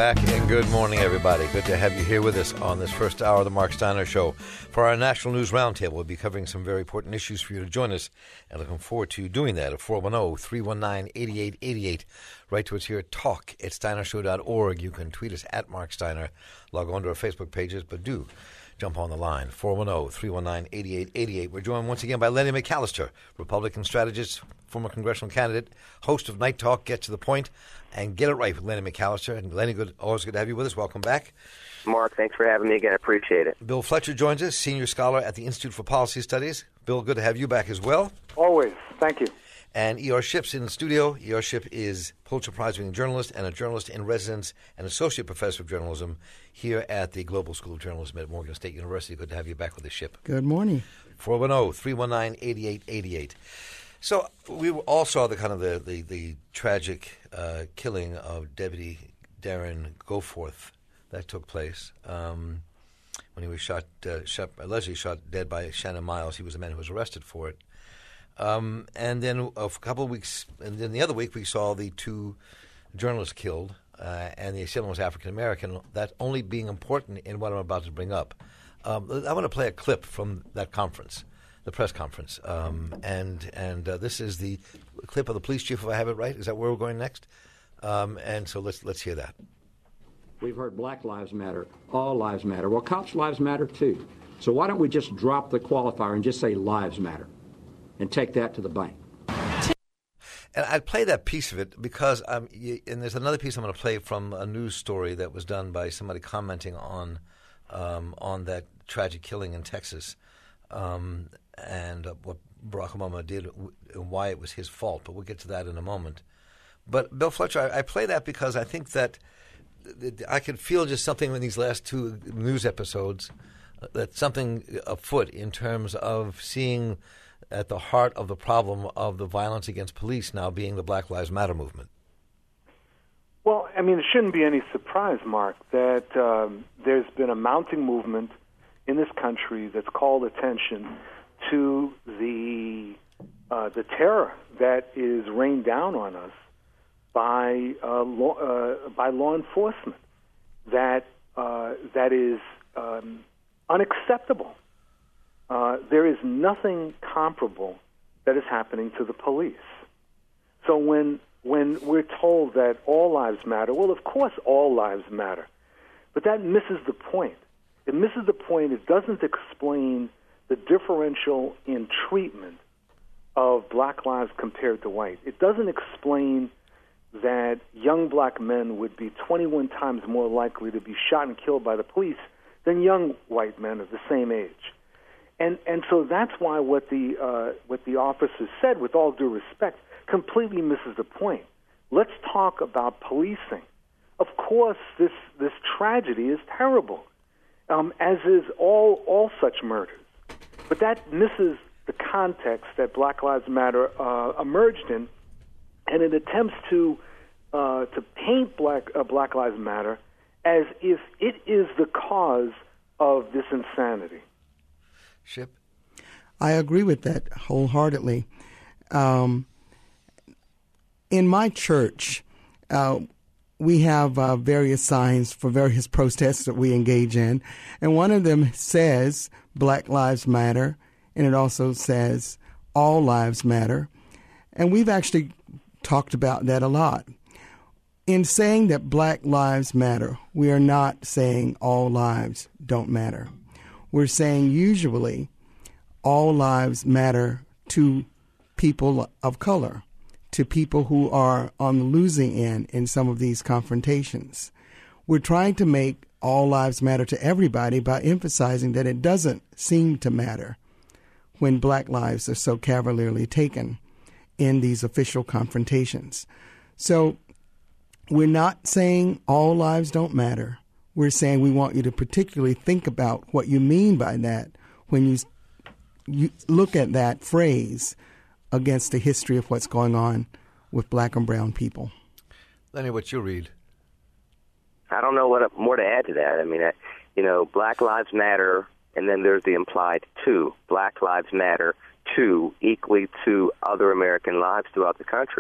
back, and good morning, everybody. Good to have you here with us on this first hour of the Mark Steiner Show. For our National News Roundtable, we'll be covering some very important issues for you to join us, and looking forward to doing that at 410-319-8888. Write to us here at talk@steinershow.org. You can tweet us at Mark Steiner. Log on to our Facebook pages, but do jump on the line, 410-319-8888. We're joined once again by Lenny McAllister, Republican strategist, former congressional candidate, host of Night Talk, Get to the Point, and Get It Right with Lenny McAllister. And Lenny, always good to have you with us. Welcome back. Mark, thanks for having me again. I appreciate it. Bill Fletcher joins us, senior scholar at the Institute for Policy Studies. Bill, good to have you back as well. Always. Thank you. And E.R. Ship's in the studio. E.R. Ship is Pulitzer Prize-winning journalist and a journalist in residence and associate professor of journalism here at the Global School of Journalism at Morgan State University. Good to have you back with the Ship. Good morning. 410-319-8888. So we all saw the tragic killing of Deputy Darren Goforth that took place when he was allegedly shot dead by Shannon Miles. He was the man who was arrested for it. And then a couple of weeks, and then the other week we saw the two journalists killed, and the assailant was African American. That only being important in what I'm about to bring up. I want to play a clip from that conference, the press conference, and this is the clip of the police chief. If I have it right, is that where we're going next? And so let's hear that. We've heard Black Lives Matter, all lives matter. Well, cops' lives matter too. So why don't we just drop the qualifier and just say lives matter? And take that to the bank. And I'd play that piece of it because, and there's another piece I'm going to play from a news story that was done by somebody commenting on that tragic killing in Texas, and what Barack Obama did and why it was his fault. But we'll get to that in a moment. But Bill Fletcher, I play that because I think that I could feel just something in these last two news episodes, that something afoot in terms of seeing at the heart of the problem of the violence against police now being the Black Lives Matter movement. Well, I mean, it shouldn't be any surprise, Mark, that there's been a mounting movement in this country that's called attention to the terror that is rained down on us by law enforcement. That is unacceptable. There is nothing comparable that is happening to the police. So when we're told that all lives matter, well, of course all lives matter. But that misses the point. It misses the point. It doesn't explain the differential in treatment of black lives compared to white. It doesn't explain that young black men would be 21 times more likely to be shot and killed by the police than young white men of the same age. And so that's why what the officers said, with all due respect, completely misses the point. Let's talk about policing. Of course, this tragedy is terrible, as is all such murders. But that misses the context that Black Lives Matter emerged in, and it attempts to paint Black Lives Matter as if it is the cause of this insanity. Ship? I agree with that wholeheartedly. In my church, we have various signs for various protests that we engage in, and one of them says Black Lives Matter, and it also says all lives matter, and we've actually talked about that a lot. In saying that Black Lives Matter, we are not saying all lives don't matter. We're saying usually all lives matter to people of color, to people who are on the losing end in some of these confrontations. We're trying to make all lives matter to everybody by emphasizing that it doesn't seem to matter when black lives are so cavalierly taken in these official confrontations. So we're not saying all lives don't matter. We're saying we want you to particularly think about what you mean by that when you look at that phrase against the history of what's going on with black and brown people. Lenny, what you read? I don't know what more to add to that. I mean, Black Lives Matter, and then there's the implied to. Black Lives Matter to equally to other American lives throughout the country.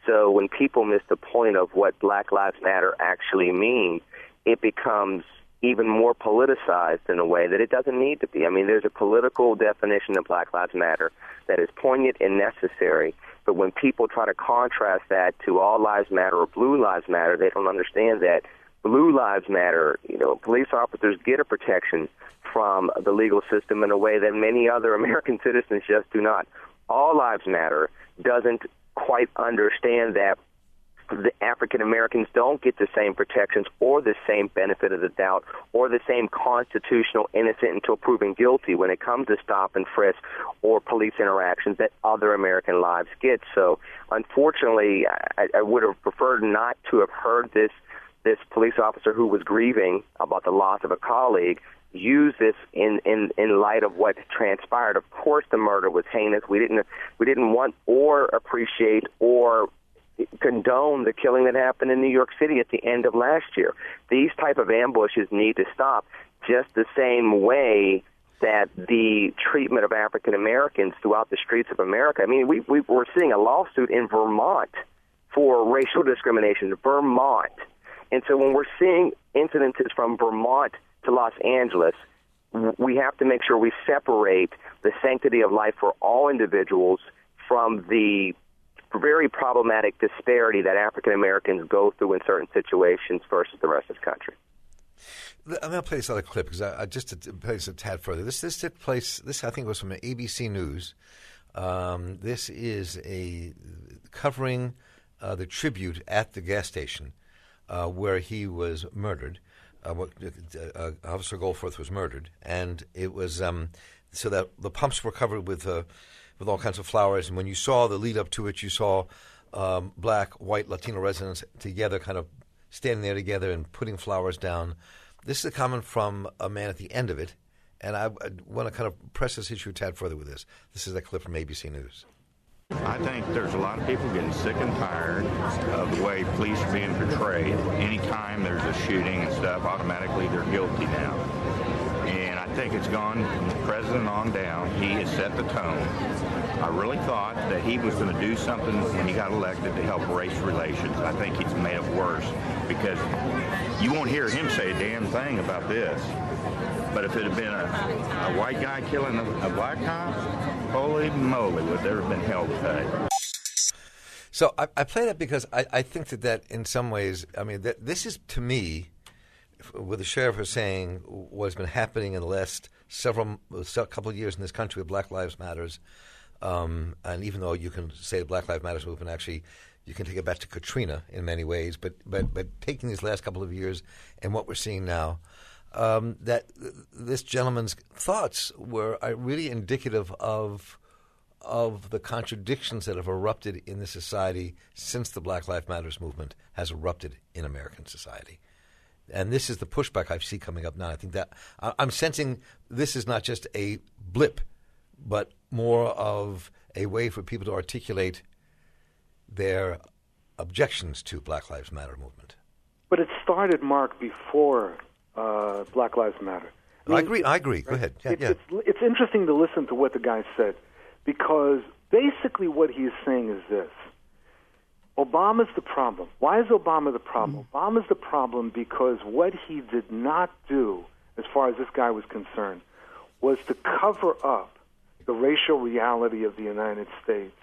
So when people miss the point of what Black Lives Matter actually means, it becomes even more politicized in a way that it doesn't need to be. I mean, there's a political definition of Black Lives Matter that is poignant and necessary, but when people try to contrast that to All Lives Matter or Blue Lives Matter, they don't understand that Blue Lives Matter, police officers get a protection from the legal system in a way that many other American citizens just do not. All Lives Matter doesn't quite understand that the African Americans don't get the same protections or the same benefit of the doubt or the same constitutional innocent until proven guilty when it comes to stop and frisk or police interactions that other American lives get. So unfortunately, I would have preferred not to have heard this police officer who was grieving about the loss of a colleague use this in light of what transpired. Of course, the murder was heinous. We didn't want or appreciate or condone the killing that happened in New York City at the end of last year. These type of ambushes need to stop, just the same way that the treatment of African Americans throughout the streets of America. I mean, we're seeing a lawsuit in Vermont for racial discrimination, Vermont. And so when we're seeing incidences from Vermont to Los Angeles, we have to make sure we separate the sanctity of life for all individuals from the very problematic disparity that African Americans go through in certain situations versus the rest of the country. I'm going to play this other clip because I just to play this a tad further. This took place. This I think was from ABC News. This is a covering the tribute at the gas station where he was murdered. Officer Goldforth was murdered, and it was so that the pumps were covered with all kinds of flowers. And when you saw the lead up to it, you saw black, white, Latino residents together, kind of standing there together and putting flowers down. This is a comment from a man at the end of it, and I want to kind of press this issue a tad further with this. This is a clip from ABC News. I think there's a lot of people getting sick and tired of the way police are being portrayed. Anytime there's a shooting and stuff, automatically they're guilty now. And I think it's gone from the president on down. He has set the tone. I really thought that he was going to do something when he got elected to help race relations. I think he's made it worse because you won't hear him say a damn thing about this. But if it had been a white guy killing a black cop, holy moly, would there have been hell to pay. So I play that because I think that in some ways, I mean, this is, to me, what the sheriff was saying, what's been happening in the last couple of years in this country with Black Lives Matters. And even though you can say the Black Lives Matters movement, actually, you can take it back to Katrina in many ways. But taking these last couple of years and what we're seeing now, that this gentleman's thoughts were really indicative of the contradictions that have erupted in the society since the Black Lives Matters movement has erupted in American society. And this is the pushback I see coming up now. I think that I'm sensing this is not just a blip, but more of a way for people to articulate their objections to Black Lives Matter movement. But it started, Mark, before Black Lives Matter. I agree. Go ahead. Yeah. It's interesting to listen to what the guy said, because basically what he's saying is this. Obama's the problem. Why is Obama the problem? Obama's the problem because what he did not do, as far as this guy was concerned, was to cover up the racial reality of the United States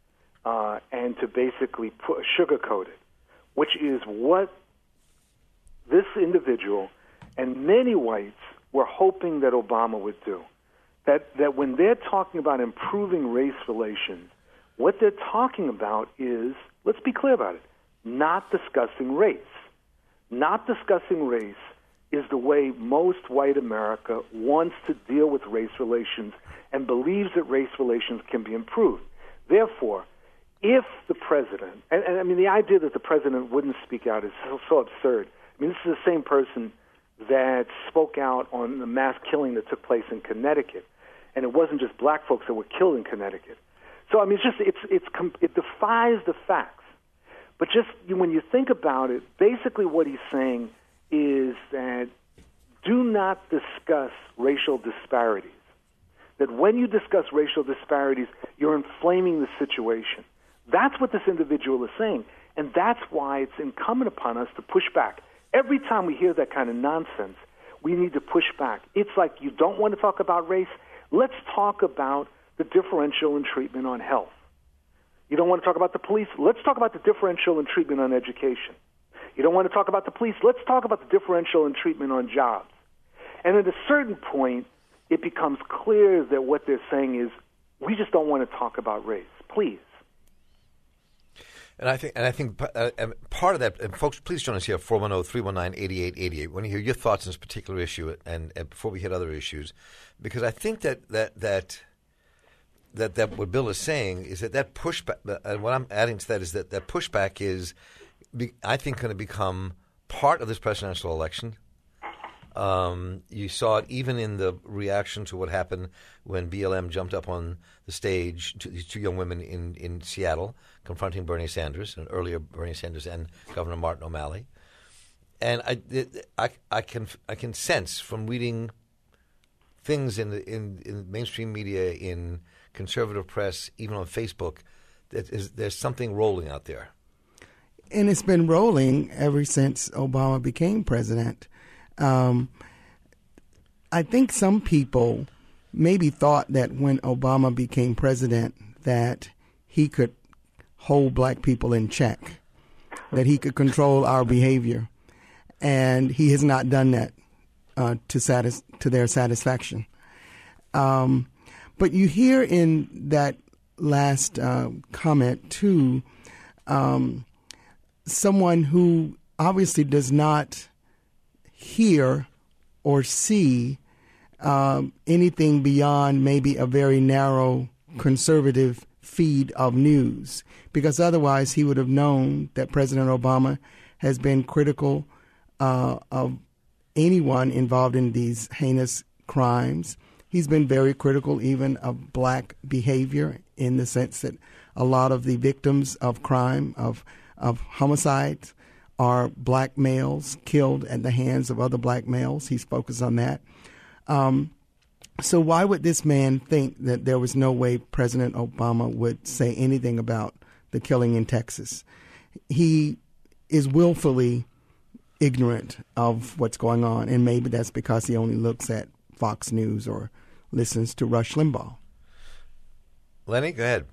and to basically sugarcoat it, which is what this individual and many whites were hoping that Obama would do. That when they're talking about improving race relations, what they're talking about is, let's be clear about it, not discussing race. Not discussing race is the way most white America wants to deal with race relations and believes that race relations can be improved. Therefore, if the president, and I mean the idea that the president wouldn't speak out is so absurd. I mean, this is the same person that spoke out on the mass killing that took place in Connecticut, and it wasn't just black folks that were killed in Connecticut. So I mean, it defies the facts. But just when you think about it, basically what he's saying is that do not discuss racial disparities. That when you discuss racial disparities, you're inflaming the situation. That's what this individual is saying. And that's why it's incumbent upon us to push back. Every time we hear that kind of nonsense, we need to push back. It's like, you don't want to talk about race? Let's talk about the differential in treatment on health. You don't want to talk about the police? Let's talk about the differential in treatment on education. You don't want to talk about the police? Let's talk about the differential in treatment on jobs. And at a certain point, it becomes clear that what they're saying is, we just don't want to talk about race. Please. And I think part of that, and folks, please join us here, 410-319-8888. When you hear your thoughts on this particular issue, and before we hit other issues, because I think that what Bill is saying is that pushback, and what I'm adding to that is that pushback is, I think, going to become part of this presidential election. You saw it even in the reaction to what happened when BLM jumped up on the stage, these two young women in Seattle, confronting Bernie Sanders, and earlier Bernie Sanders and Governor Martin O'Malley. And I can sense from reading things in mainstream media, in conservative press, even on Facebook, that there's something rolling out there. And it's been rolling ever since Obama became president. I think some people maybe thought that when Obama became president that he could hold black people in check, that he could control our behavior, and he has not done that to their satisfaction. But you hear in that last comment too, someone who obviously does not hear or see anything beyond maybe a very narrow conservative feed of news, because otherwise he would have known that President Obama has been critical of anyone involved in these heinous crimes. He's been very critical even of black behavior, in the sense that a lot of the victims of crime, of homicides, are black males killed at the hands of other black males. He's focused on that. So why would this man think that there was no way President Obama would say anything about the killing in Texas? He is willfully ignorant of what's going on, and maybe that's because he only looks at Fox News or listens to Rush Limbaugh. Lenny, go ahead.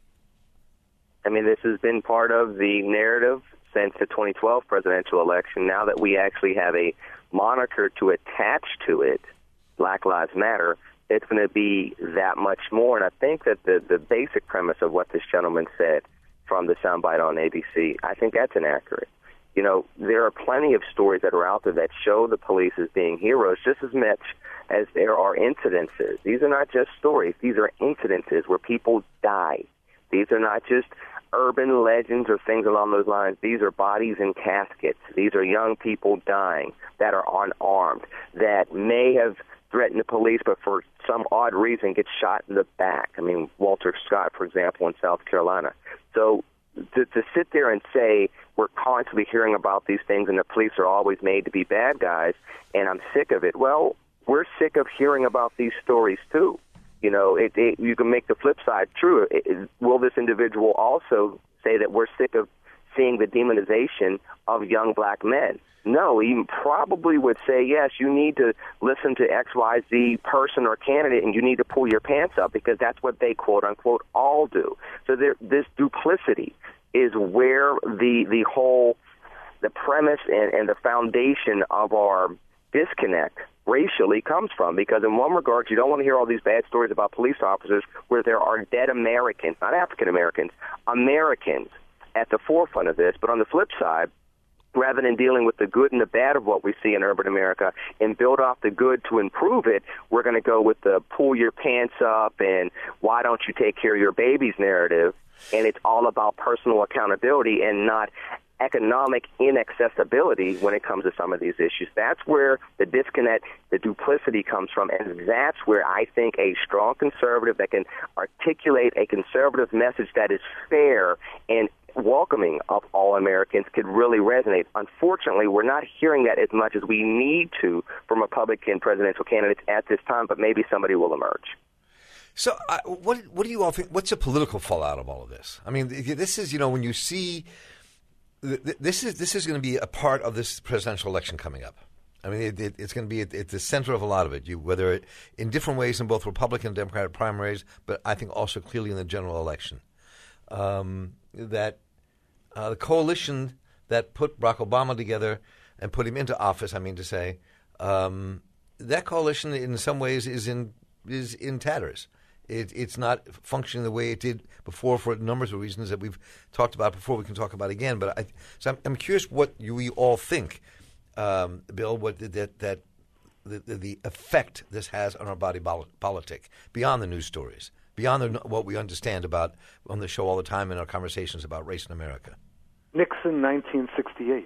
I mean, this has been part of the narrative since the 2012 presidential election. Now that we actually have a moniker to attach to it, Black Lives Matter, it's going to be that much more. And I think that the basic premise of what this gentleman said from the soundbite on ABC, I think that's inaccurate. You know, there are plenty of stories that are out there that show the police as being heroes just as much as there are incidences. These are not just stories. These are incidences where people die. These are not just urban legends or things along those lines. These are bodies in caskets. These are young people dying that are unarmed, that may have threatened the police, but for some odd reason get shot in the back. I mean, Walter Scott, for example, in South Carolina. So to sit there and say we're constantly hearing about these things and the police are always made to be bad guys and I'm sick of it, well, we're sick of hearing about these stories too. You know, you can make the flip side true. Will this individual also say that we're sick of seeing the demonization of young black men? No, he probably would say, yes, you need to listen to XYZ person or candidate and you need to pull your pants up because that's what they, quote unquote, all do. So this duplicity is where the premise and the foundation of our disconnect racially comes from, because in one regard, you don't want to hear all these bad stories about police officers where there are dead Americans, not African Americans, Americans at the forefront of this. But on the flip side, rather than dealing with the good and the bad of what we see in urban America and build off the good to improve it, we're going to go with the pull your pants up and why don't you take care of your babies narrative. And it's all about personal accountability and not economic inaccessibility when it comes to some of these issues. That's where the disconnect, the duplicity comes from, and that's where I think a strong conservative that can articulate a conservative message that is fair and welcoming of all Americans could really resonate. Unfortunately, we're not hearing that as much as we need to from Republican presidential candidates at this time, but maybe somebody will emerge. So, what do you all think? What's the political fallout of all of this? I mean, this is, when you see, this is going to be a part of this presidential election coming up. I mean, it's going to be at the center of a lot of it. Whether in different ways in both Republican and Democratic primaries, but I think also clearly in the general election, that the coalition that put Barack Obama together and put him into office, I mean to say, that coalition in some ways is in tatters. It's not functioning the way it did before for numbers of reasons that we've talked about before. We can talk about again. But I'm curious what you all think, Bill. What the effect this has on our body politic beyond the news stories, beyond what we understand about on the show all the time in our conversations about race in America. Nixon, 1968.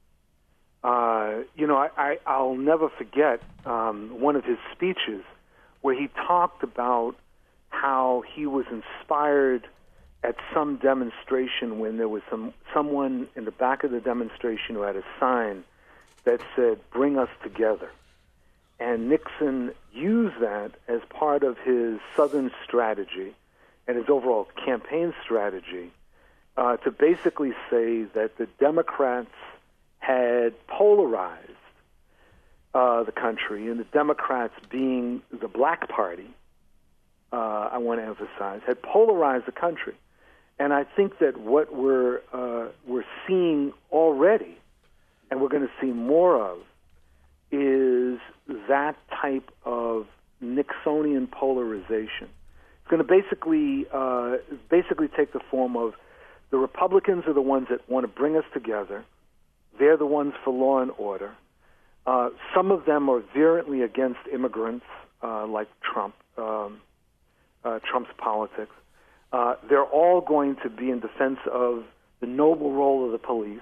I'll never forget one of his speeches where he talked about how he was inspired at some demonstration when there was someone in the back of the demonstration who had a sign that said, "Bring us together." And Nixon used that as part of his Southern strategy and his overall campaign strategy to basically say that the Democrats had polarized the country, and the Democrats, being the black party, I want to emphasize, had polarized the country. And I think that what we're seeing already, and we're going to see more of, is that type of Nixonian polarization. It's going to basically take the form of the Republicans are the ones that want to bring us together. They're the ones for law and order. Some of them are virulently against immigrants, like Trump. Trump's politics. They're all going to be in defense of the noble role of the police.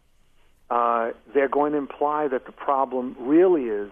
They're going to imply that the problem really is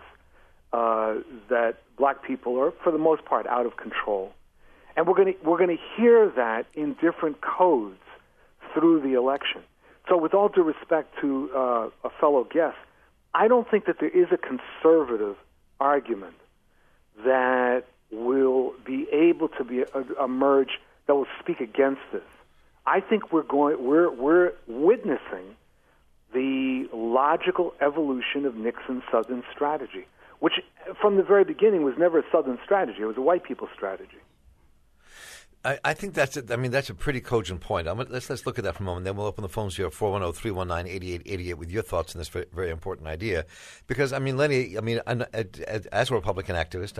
that black people are, for the most part, out of control, and we're going to hear that in different codes through the election. So, with all due respect to a fellow guest, I don't think that there is a conservative argument that will be able to emerge that will speak against this. I think we're witnessing the logical evolution of Nixon's Southern strategy, which from the very beginning was never a Southern strategy. It was a white people's strategy. I think that's a pretty cogent point. Let's look at that for a moment. Then we'll open the phones here, 410-319-8888, with your thoughts on this very, very important idea. Because Lenny, as a Republican activist,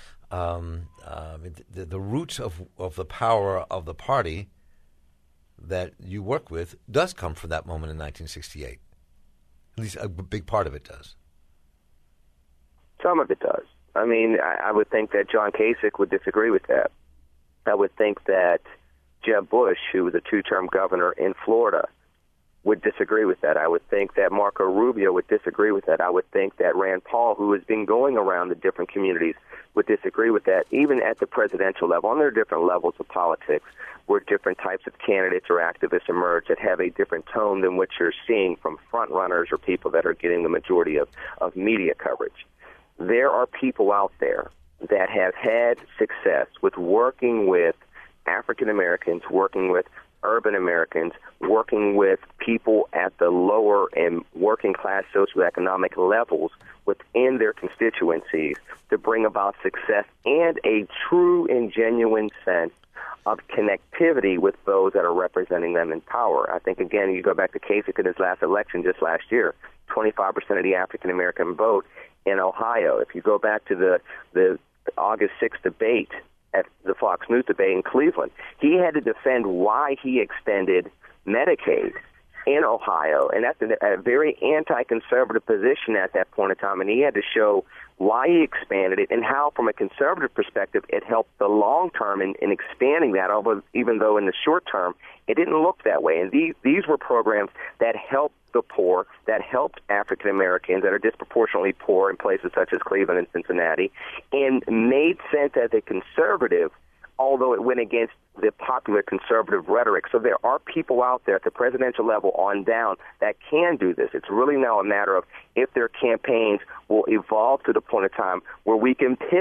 the roots of the power of the party that you work with does come from that moment in 1968. At least a big part of it does. Some of it does. I would think that John Kasich would disagree with that. I would think that Jeb Bush, who was a two-term governor in Florida, would disagree with that. I would think that Marco Rubio would disagree with that. I would think that Rand Paul, who has been going around the different communities, would disagree with that, even at the presidential level. And there are different levels of politics where different types of candidates or activists emerge that have a different tone than what you're seeing from front runners or people that are getting the majority of media coverage. There are people out there that have had success with working with African Americans, working with urban Americans, working with people at the lower and working class socioeconomic levels within their constituencies to bring about success and a true and genuine sense of connectivity with those that are representing them in power. I think, again, you go back to Kasich in his last election just last year, 25% of the African American vote in Ohio. If you go back to the August 6th debate at the Fox News debate in Cleveland, he had to defend why he extended Medicaid in Ohio, and that's a very anti-conservative position at that point in time, and he had to show why he expanded it and how, from a conservative perspective, it helped the long term in expanding that, although even though in the short term it didn't look that way. And these were programs that helped the poor, that helped African Americans that are disproportionately poor in places such as Cleveland and Cincinnati, and made sense as a conservative, although it went against the popular conservative rhetoric. So there are people out there at the presidential level on down that can do this. It's really now a matter of if their campaigns will evolve to the point of time where we can pivot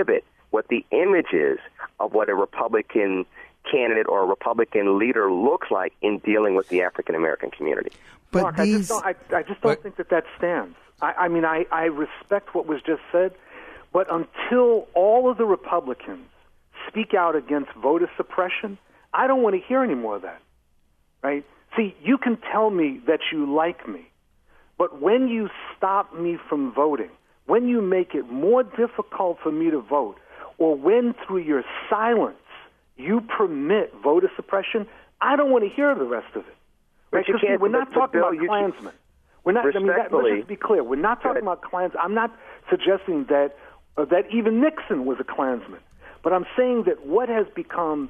what the image is of what a Republican candidate or a Republican leader looks like in dealing with the African American community. But Mark, I just don't think that stands. I mean, I respect what was just said, but until all of the Republicans speak out against voter suppression, I don't want to hear any more of that, right? See, you can tell me that you like me, but when you stop me from voting, when you make it more difficult for me to vote, or when through your silence you permit voter suppression, I don't want to hear the rest of it. Right? Because we're not talking about Klansmen. We're not. I mean, let's just be clear. We're not talking about Klansmen. I'm not suggesting that even Nixon was a Klansman. But I'm saying that what has become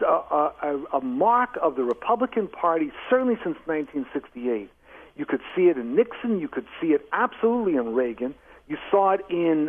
a mark of the Republican Party, certainly since 1968, you could see it in Nixon. You could see it absolutely in Reagan. You saw it in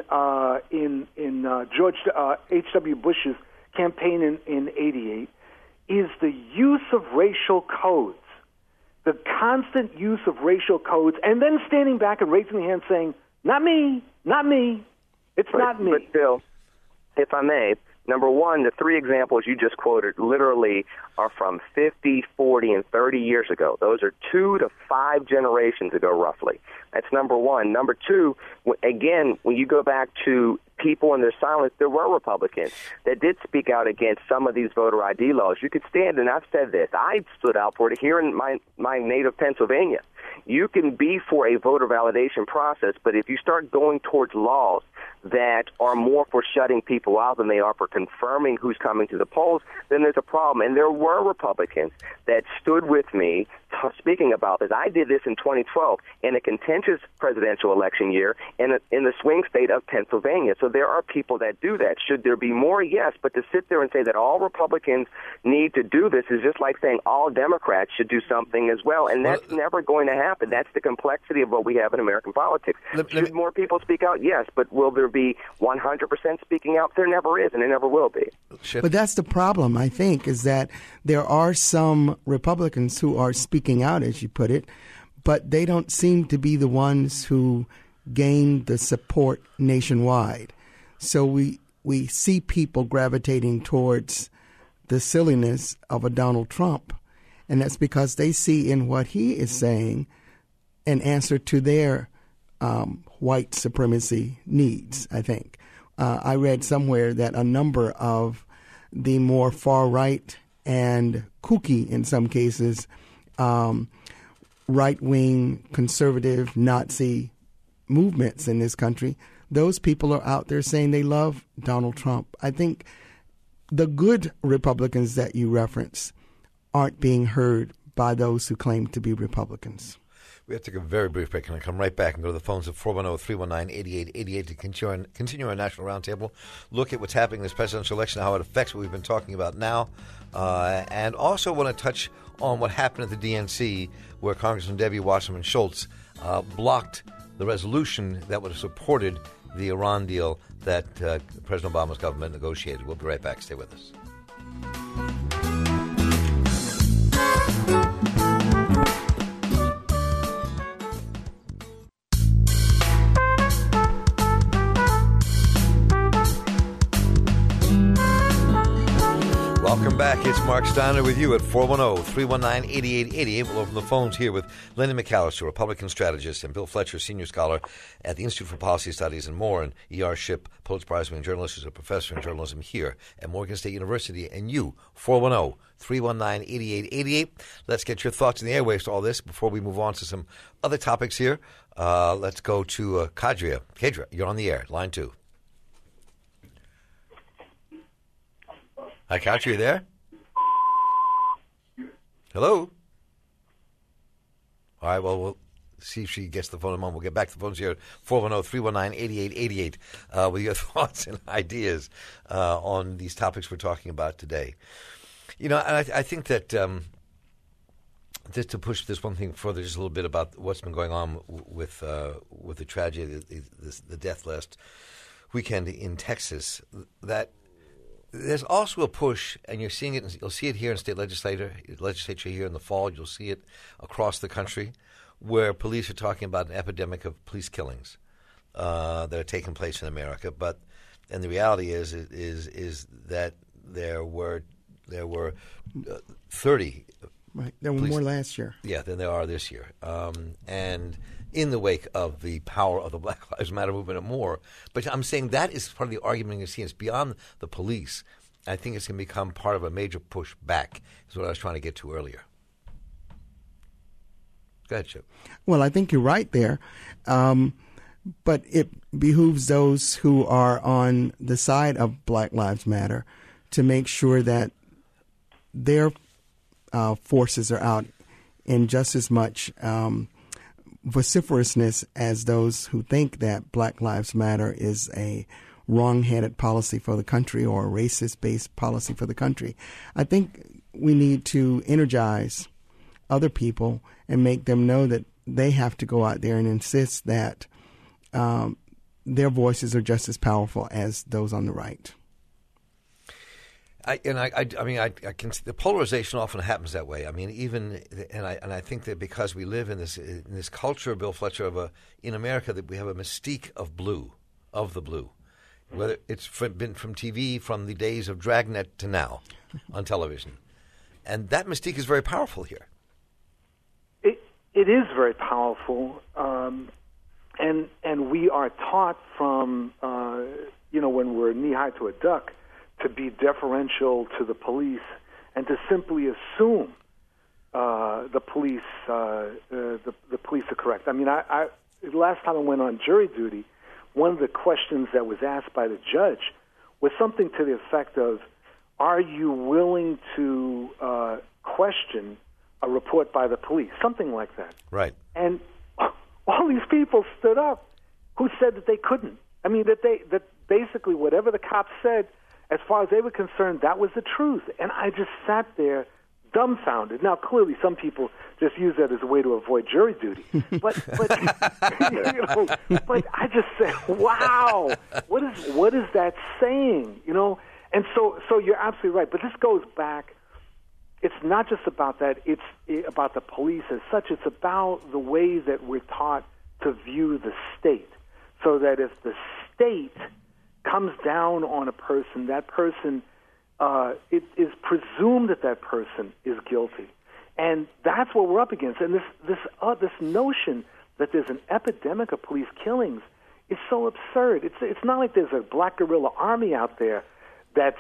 George H.W. Bush's campaign in '88. Is the use of racial codes, the constant use of racial codes, and then standing back and raising the hand saying, "Not me, not me, it's not me." But Bill, if I may, number one, the three examples you just quoted literally are from 50, 40, and 30 years ago. Those are 2 to 5 generations ago, roughly. That's number one. Number two, again, when you go back to people in their silence, there were Republicans that did speak out against some of these voter ID laws. You could stand, and I've said this, I stood out for it here in my native Pennsylvania. You can be for a voter validation process, but if you start going towards laws that are more for shutting people out than they are for confirming who's coming to the polls, then there's a problem. And there were Republicans that stood with me speaking about this. I did this in 2012 in a contentious presidential election year in the swing state of Pennsylvania. So there are people that do that. Should there be more? Yes. But to sit there and say that all Republicans need to do this is just like saying all Democrats should do something as well. And that's never going to happen. That's the complexity of what we have in American politics. Should more people speak out? Yes. But will there be 100% speaking out? There never is, and there never will be. But that's the problem, I think, is that there are some Republicans who are speaking out, as you put it, but they don't seem to be the ones who gain the support nationwide. So we see people gravitating towards the silliness of a Donald Trump, and that's because they see in what he is saying an answer to their white supremacy needs, I think. I read somewhere that a number of the more far-right and kooky, in some cases, right-wing, conservative, Nazi movements in this country, those people are out there saying they love Donald Trump. I think the good Republicans that you reference aren't being heard by those who claim to be Republicans. We have to take a very brief break, and I'll come right back and go to the phones at 410-319-8888 to continue our national roundtable, look at what's happening in this presidential election, how it affects what we've been talking about now, and also want to touch on what happened at the DNC, where Congressman Debbie Wasserman Schultz blocked the resolution that would have supported the Iran deal that President Obama's government negotiated. We'll be right back. Stay with us. Welcome back. It's Mark Steiner with you at 410-319-8888. We'll open the phones here with Lenny McAllister, Republican strategist, and Bill Fletcher, senior scholar at the Institute for Policy Studies and more, and E.R. Shipp, Pulitzer Prize-winning journalist, who's a professor in journalism here at Morgan State University, and you, 410-319-8888. Let's get your thoughts in the airwaves to all this before we move on to some other topics here. Let's go to Kadria. Kadria, you're on the air. Line 2. Hi, Couch, are you there? Hello? All right, well, we'll see if she gets the phone in a moment. We'll get back to the phones here at 410-319-8888 with your thoughts and ideas on these topics we're talking about today. You know, and I think that just to push this one thing further, just a little bit about what's been going on with the tragedy, the death last weekend in Texas, that there's also a push, and you're seeing it. You'll see it here in state legislature here in the fall. You'll see it across the country, where police are talking about an epidemic of police killings that are taking place in America. But And the reality is that there were 30. Right. There were more last year. Yeah, than there are this year. And in the wake of the power of the Black Lives Matter movement and more. But I'm saying that is part of the argument you see. It's beyond the police. I think it's going to become part of a major push back, is what I was trying to get to earlier. Go ahead, Chip. Well, I think you're right there. But it behooves those who are on the side of Black Lives Matter to make sure that their forces are out in just as much vociferousness as those who think that Black Lives Matter is a wrong-headed policy for the country or a racist-based policy for the country. I think we need to energize other people and make them know that they have to go out there and insist that their voices are just as powerful as those on the right. I can see the polarization often happens that way. I mean, I think that because we live in this culture, Bill Fletcher, in America, that we have a mystique of the blue, whether it's been from TV from the days of Dragnet to now on television, and that mystique is very powerful here. It is very powerful, and we are taught from when we're knee high to a duck to be deferential to the police and to simply assume the police are correct. I mean, I last time I went on jury duty, one of the questions that was asked by the judge was something to the effect of, "Are you willing to question a report by the police?" Something like that. Right. And all these people stood up who said that they couldn't. I mean, that basically whatever the cops said, as far as they were concerned, that was the truth. And I just sat there dumbfounded. Now, clearly, some people just use that as a way to avoid jury duty. But but I just said, "Wow, what is that saying?" And so you're absolutely right. But this goes back. It's not just about that. It's about the police as such. It's about the way that we're taught to view the state, so that if the state comes down on a person, that person, it is presumed that person is guilty, and that's what we're up against. And this notion that there's an epidemic of police killings is so absurd. It's not like there's a black guerrilla army out there that's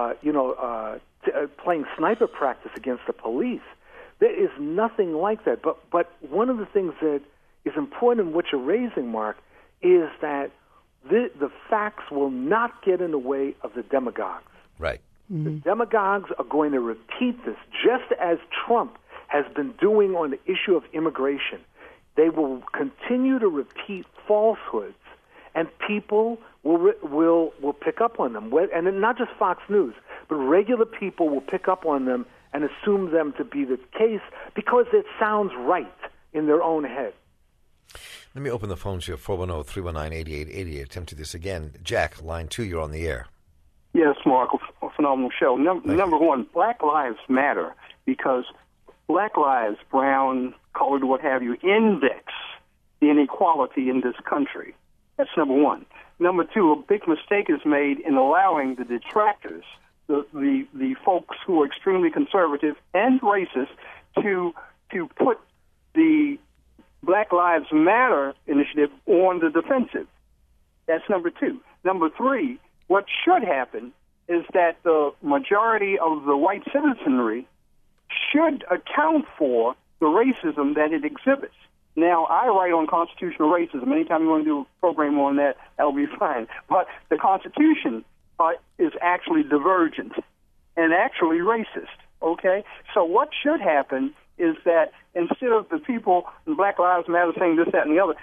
playing sniper practice against the police. There is nothing like that. But one of the things that is important in what you're raising, Mark, is that the facts will not get in the way of the demagogues. Right. Mm-hmm. The demagogues are going to repeat this, just as Trump has been doing on the issue of immigration. They will continue to repeat falsehoods, and people will pick up on them. And not just Fox News, but regular people will pick up on them and assume them to be the case because it sounds right in their own head. Let me open the phones here, 410-319-8888. Attempt to do this again. Jack, line 2, you're on the air. Yes, Mark, a phenomenal show. Number one, Black Lives Matter because Black lives, brown, colored, what have you, index the inequality in this country. That's number one. Number two, a big mistake is made in allowing the detractors, the folks who are extremely conservative and racist, to put the Black Lives Matter initiative on the defensive. That's number two. Number three, what should happen is that the majority of the white citizenry should account for the racism that it exhibits. Now, I write on constitutional racism. Anytime you want to do a program on that, that'll be fine. But the Constitution is actually divergent and actually racist, okay? So what should happen is that instead of the people in Black Lives Matter saying this, that, and the other,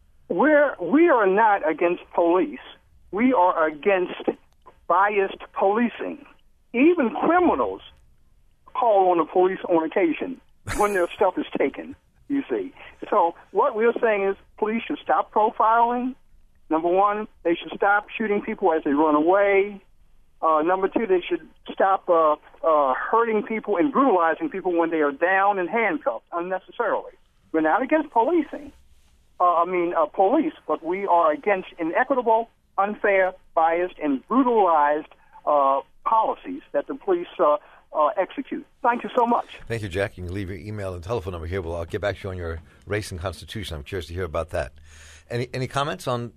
we are not against police. We are against biased policing. Even criminals call on the police on occasion when their stuff is taken, you see. So what we're saying is police should stop profiling. Number one, they should stop shooting people as they run away. Number two, they should stop hurting people and brutalizing people when they are down and handcuffed unnecessarily. We're not against policing. Police, but we are against inequitable unfair, biased, and brutalized policies that the police execute. Thank you so much. Thank you, Jack. You can leave your email and telephone number here. I'll get back to you on your race and constitution. I'm curious to hear about that. Any comments on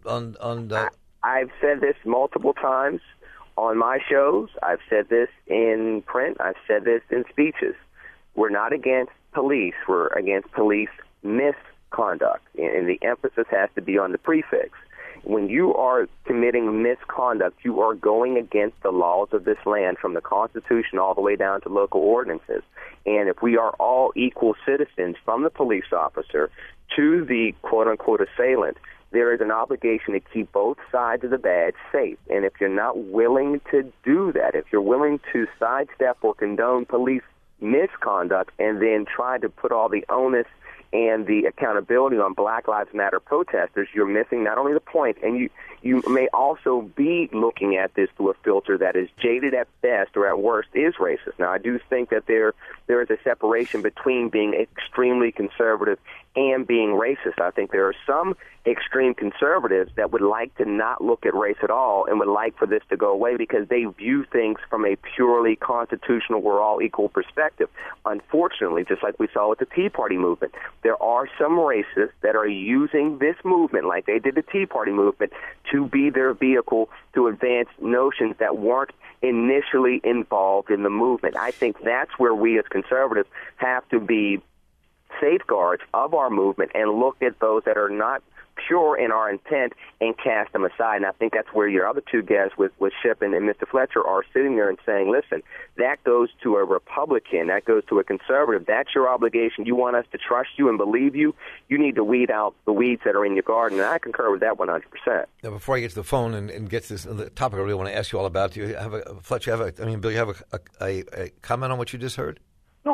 I've said this multiple times on my shows. I've said this in print. I've said this in speeches. We're not against police. We're against police misconduct, and the emphasis has to be on the prefix. When you are committing misconduct, you are going against the laws of this land, from the Constitution all the way down to local ordinances. And if we are all equal citizens, from the police officer to the quote-unquote assailant, there is an obligation to keep both sides of the badge safe. And if you're not willing to do that, if you're willing to sidestep or condone police misconduct and then try to put all the onus and the accountability on Black Lives Matter protesters, you're missing not only the point, and you may also be looking at this through a filter that is jaded at best or at worst is racist. Now, I do think that there is a separation between being extremely conservative and being racist. I think there are some extreme conservatives that would like to not look at race at all and would like for this to go away because they view things from a purely constitutional, we're all equal perspective. Unfortunately, just like we saw with the Tea Party movement, there are some racists that are using this movement, like they did the Tea Party movement, to be their vehicle to advance notions that weren't initially involved in the movement. I think that's where we as conservatives have to be safeguards of our movement and look at those that are not pure in our intent and cast them aside. And I think that's where your other two guests with Ship and Mr. Fletcher are sitting there and saying, listen, that goes to a Republican, that goes to a conservative. That's your obligation. You want us to trust you and believe you. You need to weed out the weeds that are in your garden. And I concur with that 100%. Now, before I get to the phone and get to this the topic I really want to ask you all about, do you have Bill, you have a comment on what you just heard? No,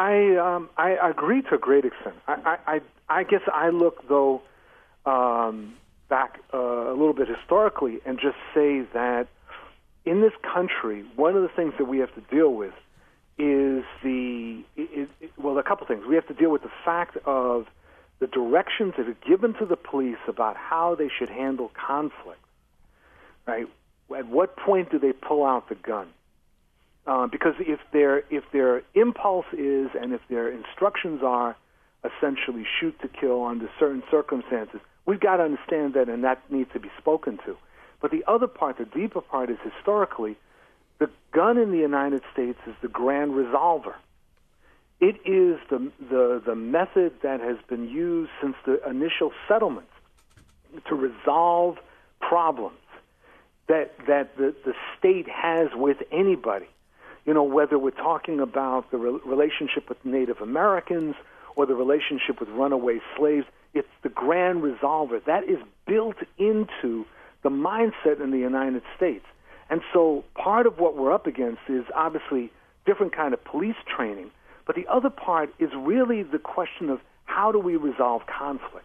I agree to a great extent. I guess I look, though, back a little bit historically and just say that in this country, one of the things that we have to deal with is a couple things. We have to deal with the fact of the directions that are given to the police about how they should handle conflict, right? At what point do they pull out the gun? Because if their impulse is and if their instructions are essentially shoot to kill under certain circumstances, we've got to understand that, and that needs to be spoken to. But the other part, the deeper part, is historically, the gun in the United States is the grand resolver. It is the method that has been used since the initial settlements to resolve problems that the state has with anybody. You know, whether we're talking about the relationship with Native Americans or the relationship with runaway slaves, it's the grand resolver. That is built into the mindset in the United States. And so part of what we're up against is obviously different kind of police training, but the other part is really the question of how do we resolve conflict.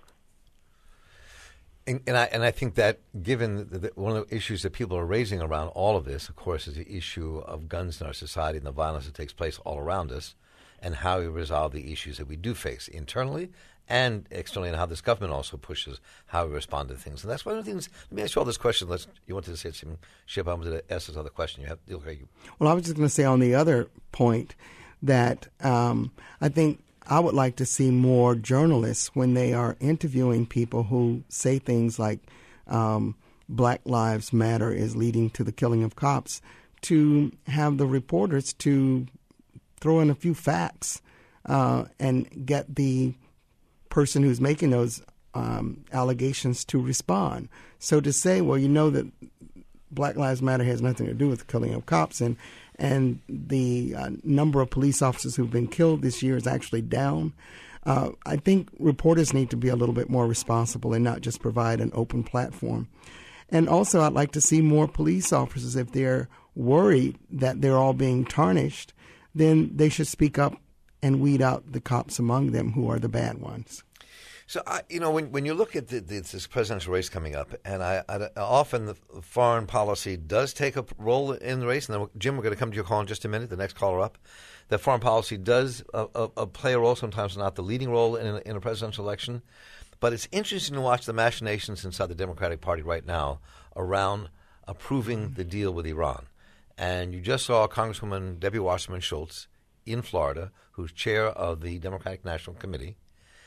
And I think that given one of the issues that people are raising around all of this, of course, is the issue of guns in our society and the violence that takes place all around us, and how we resolve the issues that we do face internally and externally, and how this government also pushes how we respond to things. And that's one of the things. Let me ask you all this question. You wanted to say something, Ship. I wanted to ask this other question. Well, I was just going to say on the other point that I think I would like to see more journalists, when they are interviewing people who say things like Black Lives Matter is leading to the killing of cops, to have the reporters to throw in a few facts and get the person who's making those allegations to respond. So to say, well, you know that Black Lives Matter has nothing to do with the killing of cops, and the number of police officers who've been killed this year is actually down. I think reporters need to be a little bit more responsible and not just provide an open platform. And also, I'd like to see more police officers, if they're worried that they're all being tarnished, then they should speak up and weed out the cops among them who are the bad ones. So, when you look at this presidential race coming up, and often the foreign policy does take a role in the race, and then, Jim, we're going to come to your call in just a minute, the next caller up. That foreign policy does play a role, sometimes not the leading role in a presidential election. But it's interesting to watch the machinations inside the Democratic Party right now around approving the deal with Iran. And you just saw Congresswoman Debbie Wasserman Schultz in Florida, who's chair of the Democratic National Committee,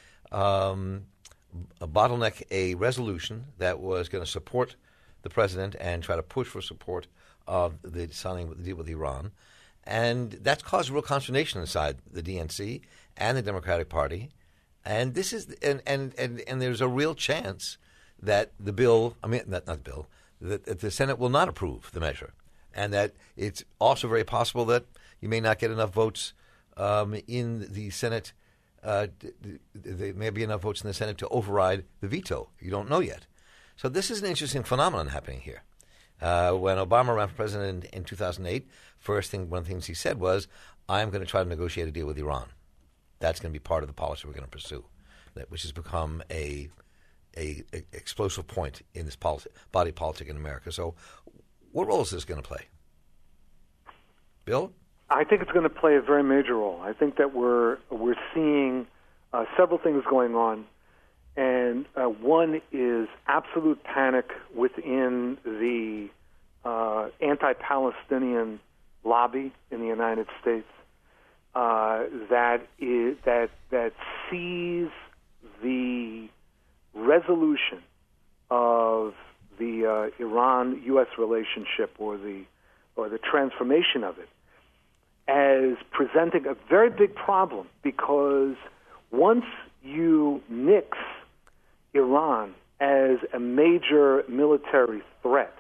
bottleneck a resolution that was going to support the president and try to push for support of the signing of the deal with Iran. And that's caused real consternation inside the DNC and the Democratic Party. And this is and there's a real chance that the bill, not the bill, that the Senate will not approve the measure, and that it's also very possible that you may not get enough votes in the Senate. There may be enough votes in the Senate to override the veto. You don't know yet. So this is an interesting phenomenon happening here. When Obama ran for president in 2008, one of the things he said was, "I'm going to try to negotiate a deal with Iran. That's going to be part of the policy we're going to pursue," which has become a explosive point in this body politic in America. So, what role is this going to play, Bill? I think it's going to play a very major role. I think that we're seeing several things going on, and one is absolute panic within the anti-Palestinian lobby in the United States that sees the resolution of the Iran-U.S. relationship or the transformation of it as presenting a very big problem, because once you nix Iran as a major military threat,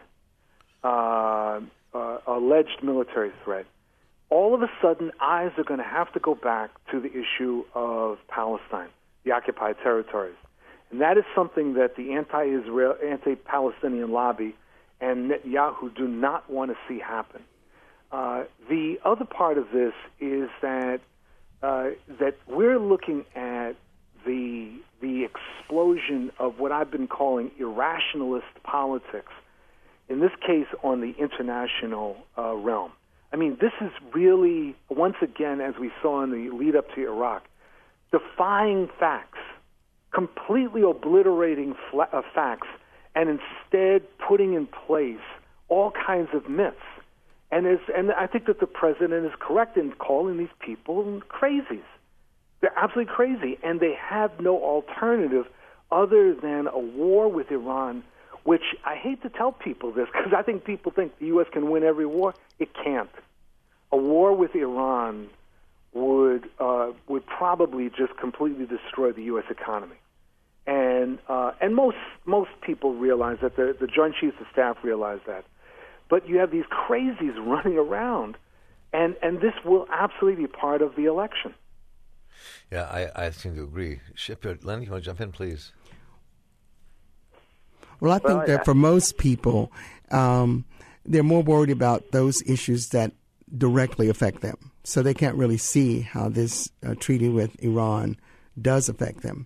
alleged military threat, all of a sudden eyes are going to have to go back to the issue of Palestine, the occupied territories. And that is something that the anti-Palestinian lobby and Netanyahu do not want to see happen. The other part of this is that we're looking at the explosion of what I've been calling irrationalist politics, in this case on the international realm. I mean, this is really, once again, as we saw in the lead up to Iraq, defying facts, completely obliterating facts, and instead putting in place all kinds of myths. And I think that the president is correct in calling these people crazies. They're absolutely crazy, and they have no alternative other than a war with Iran, which I hate to tell people this because I think people think the U.S. can win every war. It can't. A war with Iran would probably just completely destroy the U.S. economy, and most people realize that. The Joint Chiefs of Staff realize that. But you have these crazies running around, and this will absolutely be part of the election. Yeah, I seem to agree. Shipyard, Len, you want to jump in, please? Well, I think that for most people, they're more worried about those issues that directly affect them. So they can't really see how this treaty with Iran does affect them.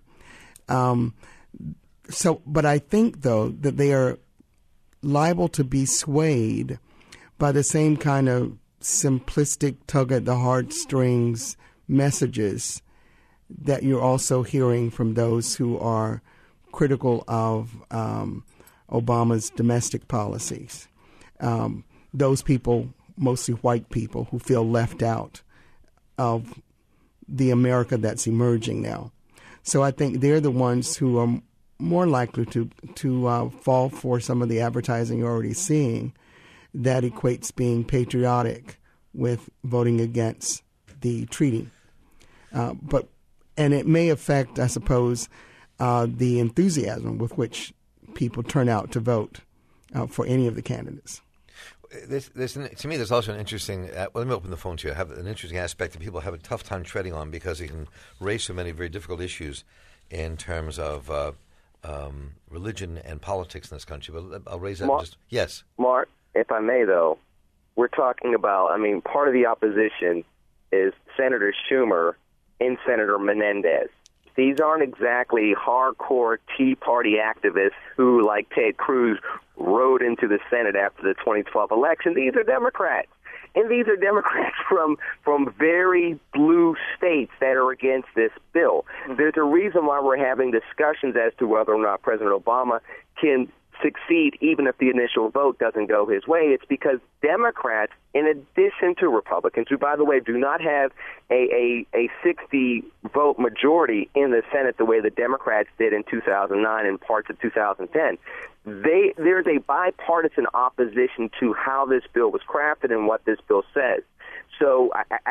But I think, though, that they are liable to be swayed by the same kind of simplistic tug at the heartstrings messages that you're also hearing from those who are critical of Obama's domestic policies. Those people, mostly white people, who feel left out of the America that's emerging now. So I think they're the ones who are more likely to fall for some of the advertising you're already seeing that equates being patriotic with voting against the treaty. And it may affect, I suppose, the enthusiasm with which people turn out to vote for any of the candidates. To me, there's also an interesting. Let me open the phone to you. Have an interesting aspect that people have a tough time treading on because it can raise so many very difficult issues in terms of religion and politics in this country. But I'll raise that. Yes, Mark, if I may, though, we're talking about. I mean, part of the opposition is Senator Schumer and Senator Menendez. These aren't exactly hardcore Tea Party activists who, like Ted Cruz, rode into the Senate after the 2012 election. These are Democrats. And these are Democrats from very blue states that are against this bill. There's a reason why we're having discussions as to whether or not President Obama can succeed even if the initial vote doesn't go his way. It's because Democrats, in addition to Republicans, who, by the way, do not have a 60-vote majority in the Senate the way the Democrats did in 2009 and parts of 2010, there's a bipartisan opposition to how this bill was crafted and what this bill says. So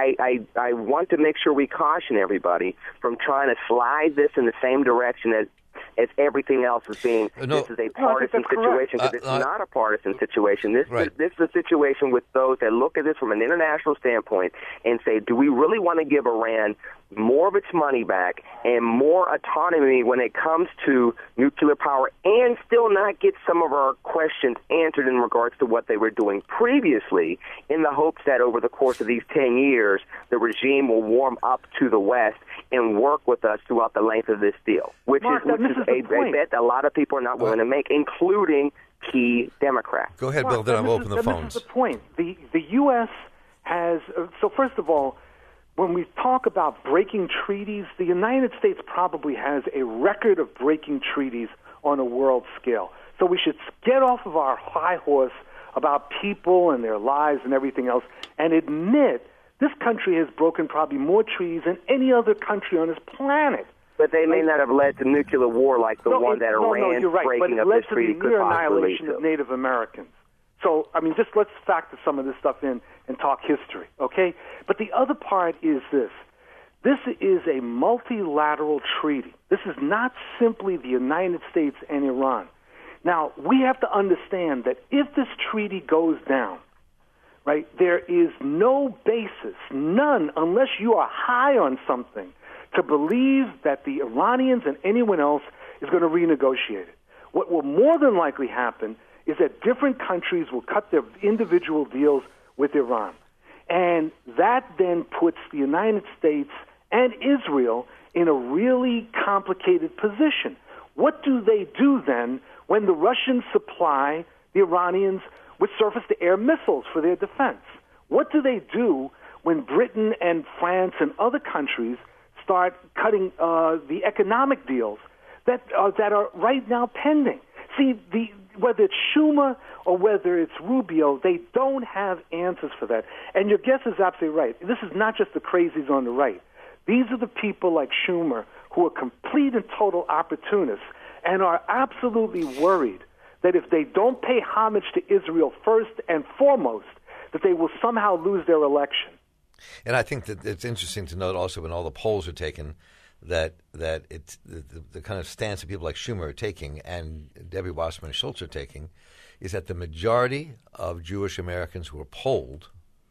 I want to make sure we caution everybody from trying to slide this in the same direction as everything else as being this is a partisan situation, because it's not a partisan situation. This is a situation with those that look at this from an international standpoint and say, do we really want to give Iran more of its money back and more autonomy when it comes to nuclear power and still not get some of our questions answered in regards to what they were doing previously, in the hopes that over the course of these 10 years, the regime will warm up to the West and work with us throughout the length of this deal, which is a bet a lot of people are not willing to make, including key Democrats. Go ahead, Bill, then I'll open the phones. This is the point. The U.S. has, so first of all, when we talk about breaking treaties, the United States probably has a record of breaking treaties on a world scale. So we should get off of our high horse about people and their lives and everything else and admit this country has broken probably more treaties than any other country on this planet. But they may not have led to nuclear war like the one that Iran's breaking of this treaty could possibly lead to. But it led to the near annihilation of Native Americans. So, I mean, just let's factor some of this stuff in and talk history, okay? But the other part is this. This is a multilateral treaty. This is not simply the United States and Iran. Now, we have to understand that if this treaty goes down, right, there is no basis, none, unless you are high on something, to believe that the Iranians and anyone else is going to renegotiate it. What will more than likely happen is that different countries will cut their individual deals with Iran. And that then puts the United States and Israel in a really complicated position. What do they do then when the Russians supply the Iranians with surface-to-air missiles for their defense? What do they do when Britain and France and other countries start cutting the economic deals that are right now pending? See, whether it's Schumer or whether it's Rubio, they don't have answers for that. And your guess is absolutely right. This is not just the crazies on the right. These are the people like Schumer who are complete and total opportunists and are absolutely worried that if they don't pay homage to Israel first and foremost, that they will somehow lose their election. And I think that it's interesting to note also when all the polls are taken that it's the kind of stance that people like Schumer are taking and Debbie Wasserman Schultz are taking is that the majority of Jewish Americans who are polled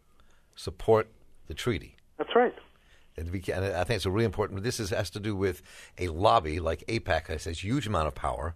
support the treaty. That's right. And I think it's a really important. This has to do with a lobby like AIPAC that has huge amount of power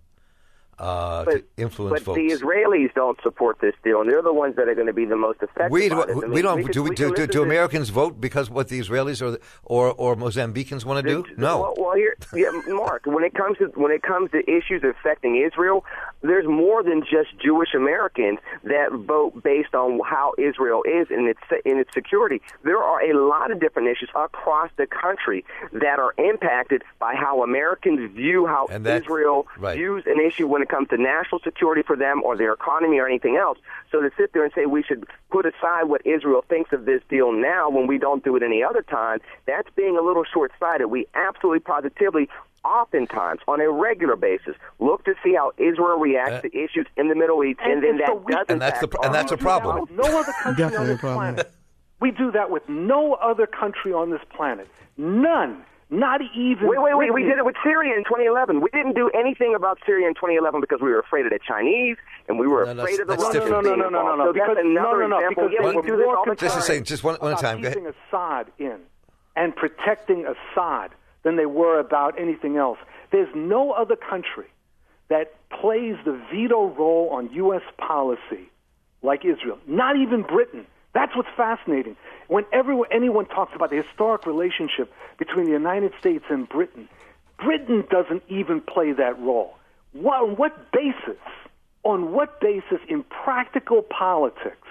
to influence folks. But the Israelis don't support this deal, and they're the ones that are going to be the most affected by this. Do Americans vote because what the Israelis or Mozambicans want to do? No. Well, Mark, when it comes to issues affecting Israel, there's more than just Jewish Americans that vote based on how Israel is in its security. There are a lot of different issues across the country that are impacted by how Americans view how Israel views an issue when it comes to national security for them or their economy or anything else. So to sit there and say we should put aside what Israel thinks of this deal now when we don't do it any other time, that's being a little short-sighted. We absolutely positively oftentimes, on a regular basis, look to see how Israel reacts to issues in the Middle East, and then that's a problem. No other country on this planet. We do that with no other country on this planet. None. Not even. Wait. We did it with Syria in 2011. We didn't do anything about Syria in 2011 because we were afraid of the Chinese and we were afraid of the Russians. No. So that's another example. Because we do this all the time. Just to say, just one time. Keeping Assad in and protecting Assad than they were about anything else. There's no other country that plays the veto role on U.S. policy like Israel. Not even Britain. That's what's fascinating. Whenever anyone talks about the historic relationship between the United States and Britain, Britain doesn't even play that role. On what basis in practical politics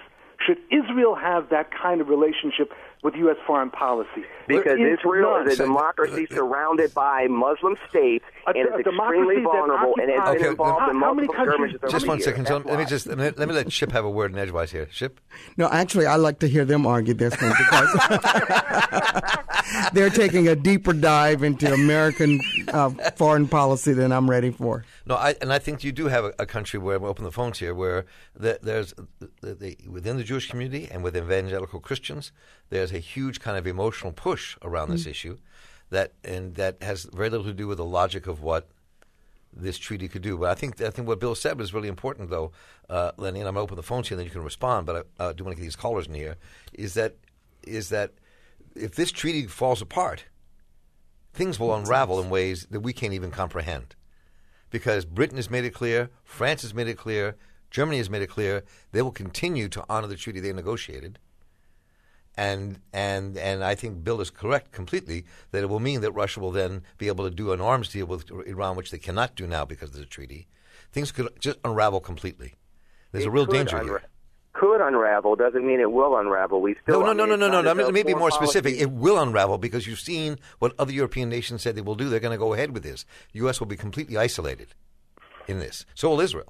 should Israel have that kind of relationship with U.S. foreign policy? Because Israel is a democracy surrounded by Muslim states and is extremely vulnerable and has been involved in multiple skirmishes over Just one the second. years. Let me let Ship have a word in edgewise here. Ship? No, actually, I like to hear them argue this one because they're taking a deeper dive into American foreign policy than I'm ready for. No, I think you do have a country where we open the phones here, where there's within the Jewish community and with evangelical Christians, there's a huge kind of emotional push around this issue, that has very little to do with the logic of what this treaty could do. But I think what Bill said was really important, though, Lenny. And I'm going to open the phones here, and then you can respond. But I do want to get these callers in here. Is that if this treaty falls apart, things will unravel in ways that we can't even comprehend. Because Britain has made it clear, France has made it clear, Germany has made it clear they will continue to honor the treaty they negotiated. And I think Bill is correct completely that it will mean that Russia will then be able to do an arms deal with Iran, which they cannot do now because of the treaty. Things could just unravel completely. There's a real danger here. Could unravel doesn't mean it will unravel. We still No. Let me be more specific. It will unravel because you've seen what other European nations said they will do. They're going to go ahead with this. The U.S. will be completely isolated in this. So will Israel.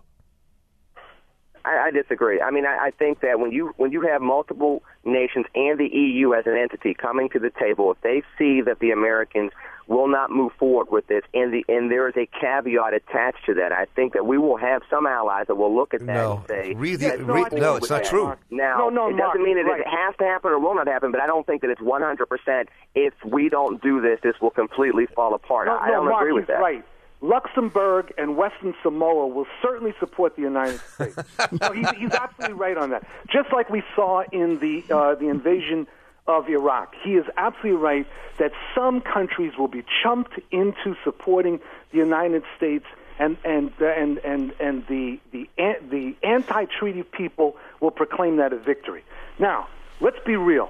I disagree. I mean, I think that when you have multiple nations and the EU as an entity coming to the table, if they see that the Americans will not move forward with this, and there is a caveat attached to that, I think that we will have some allies that will look at that and say, no, it's not true. Now, it doesn't mean that it has to happen or will not happen, but I don't think that it's 100%. If we don't do this, this will completely fall apart. I don't agree with that. Right. Luxembourg and Western Samoa will certainly support the United States. No, he's absolutely right on that. Just like we saw in the invasion of Iraq, he is absolutely right that some countries will be chumped into supporting the United States, and the anti-treaty people will proclaim that a victory. Now, let's be real.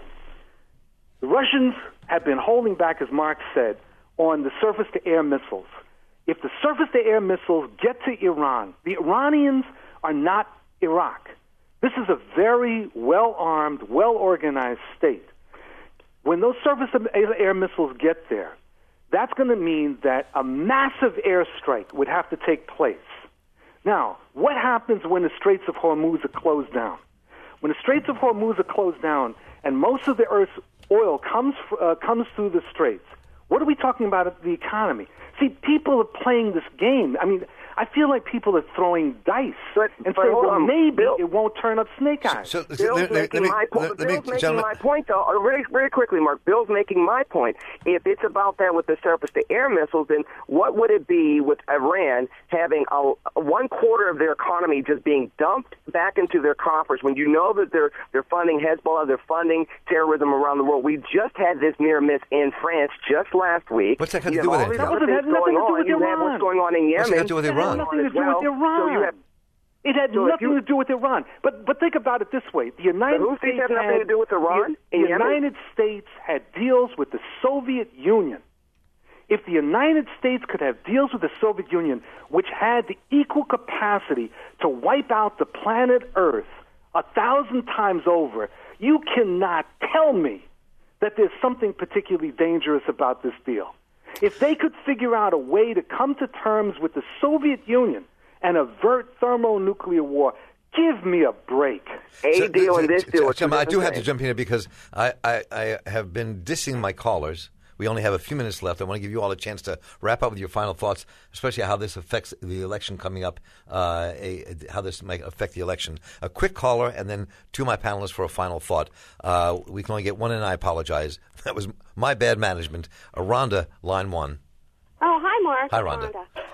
The Russians have been holding back, as Mark said, on the surface-to-air missiles. If the surface-to-air missiles get to Iran, the Iranians are not Iraq. This is a very well-armed, well-organized state. When those surface-to-air missiles get there, that's going to mean that a massive airstrike would have to take place. Now, what happens when the Straits of Hormuz are closed down? When the Straits of Hormuz are closed down and most of the Earth's oil comes through the Straits, what are we talking about at the economy? See, people are playing this game. I mean, I feel like people are throwing dice and say, well, maybe it won't turn up snake eyes. Bill's making my point, though. Very quickly, Mark. Bill's making my point. If it's about that with the surface-to-air missiles, then what would it be with Iran having 1/4 of their economy just being dumped back into their coffers when you know that they're funding Hezbollah, they're funding terrorism around the world? We just had this near miss in France just last week. What's that got to do with it? You have what's going on in Yemen. What's that got to do with Iran? It had nothing to do with Iran. It had nothing to do with Iran. But think about it this way: the United States had nothing to do with Iran. The United States had deals with the Soviet Union. If the United States could have deals with the Soviet Union, which had the equal capacity to wipe out the planet Earth 1,000 times over, you cannot tell me that there's something particularly dangerous about this deal. If they could figure out a way to come to terms with the Soviet Union and avert thermonuclear war, give me a break. Deal and this deal. I do have to jump in here because I have been dissing my callers. We only have a few minutes left. I want to give you all a chance to wrap up with your final thoughts, especially how this affects the election coming up, how this might affect the election. A quick caller, and then two of my panelists for a final thought. We can only get one, and I apologize. That was my bad management. Rhonda, line one. Oh, hi, Mark. Hi, Rhonda.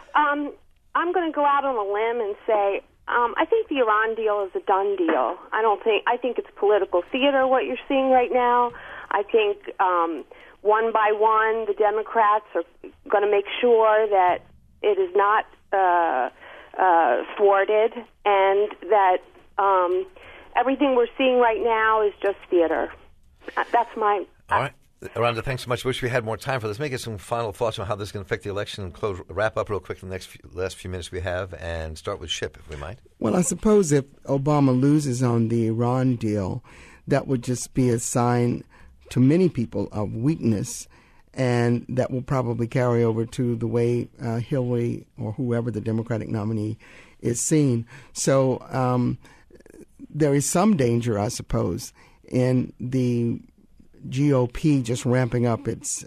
I'm going to go out on a limb and say I think the Iran deal is a done deal. I think it's political theater, what you're seeing right now. I think one by one, the Democrats are going to make sure that it is not thwarted, and that everything we're seeing right now is just theater. That's my... All right. Rhonda, thanks so much. Wish we had more time for this. Let me get some final thoughts on how this is going to affect the election and wrap up real quick in the last few minutes we have, and start with Ship, if we might. Well, I suppose if Obama loses on the Iran deal, that would just be a sign to many people of weakness, and that will probably carry over to the way Hillary or whoever the Democratic nominee is seen. So there is some danger, I suppose, in the GOP just ramping up its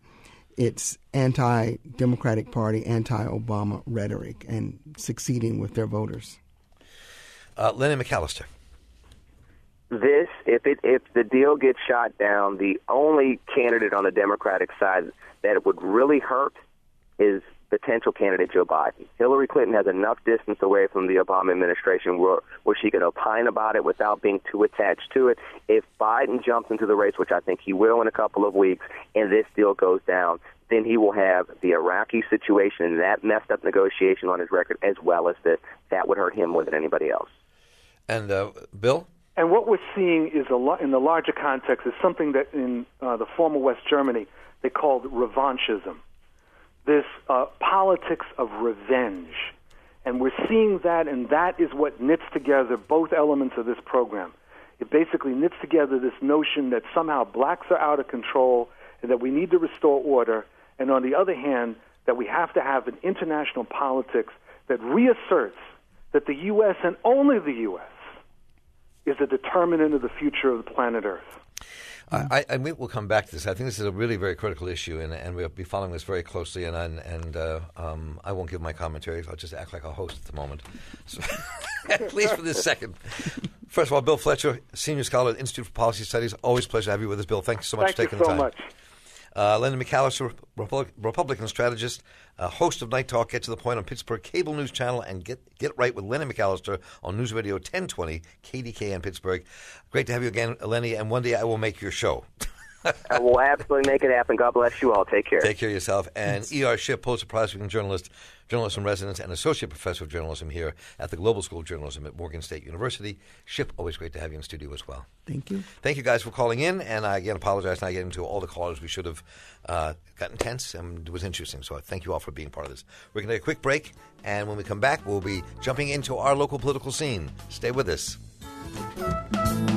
anti-Democratic Party, anti-Obama rhetoric and succeeding with their voters. Lenny McAllister. This, if the deal gets shot down, the only candidate on the Democratic side that it would really hurt is potential candidate Joe Biden. Hillary Clinton has enough distance away from the Obama administration where she can opine about it without being too attached to it. If Biden jumps into the race, which I think he will in a couple of weeks, and this deal goes down, then he will have the Iraqi situation and that messed up negotiation on his record, as well as this. That would hurt him more than anybody else. And Bill? And what we're seeing is in the larger context is something that in the former West Germany they called revanchism. This politics of revenge. And we're seeing that, and that is what knits together both elements of this program. It basically knits together this notion that somehow blacks are out of control and that we need to restore order, and on the other hand, that we have to have an international politics that reasserts that the U.S. and only the U.S. is a determinant of the future of the planet Earth. We'll come back to this. I think this is a really very critical issue, and we'll be following this very closely. And I won't give my commentary. I'll just act like a host at the moment, so, at least for this second. First of all, Bill Fletcher, Senior Scholar at the Institute for Policy Studies. Always a pleasure to have you with us, Bill. Thank you so much for taking the time. Thank you so much. Lenny McAllister, Republican strategist, host of Night Talk, Get to the Point on Pittsburgh Cable News Channel, and Get Right with Lenny McAllister on News Radio 1020, KDKA Pittsburgh. Great to have you again, Lenny, and one day I will make your show. I will absolutely make it happen. God bless you all. Take care. Take care of yourself. And E.R. Ship, Pulitzer Prize-winning journalist, journalist in residence, and associate professor of journalism here at the Global School of Journalism at Morgan State University. Ship, always great to have you in studio as well. Thank you. Thank you guys for calling in, and I again apologize not getting to all the callers. We should have gotten tense, and it was interesting. So thank you all for being part of this. We're going to take a quick break, and when we come back, we'll be jumping into our local political scene. Stay with us.